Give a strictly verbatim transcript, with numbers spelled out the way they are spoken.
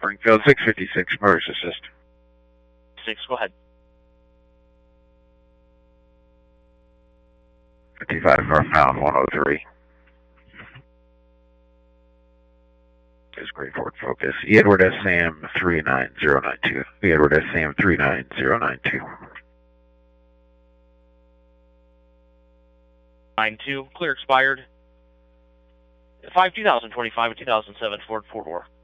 Springfield, six fifty-six, emergency assist. Six, go ahead. fifty-five northbound, one oh three. Is Great Ford Focus. E. Edward S. Sam three nine zero nine two. E. Edward S. Sam three nine zero nine two. nine two, clear expired. five two thousand twenty-five and two thousand seven Ford four door.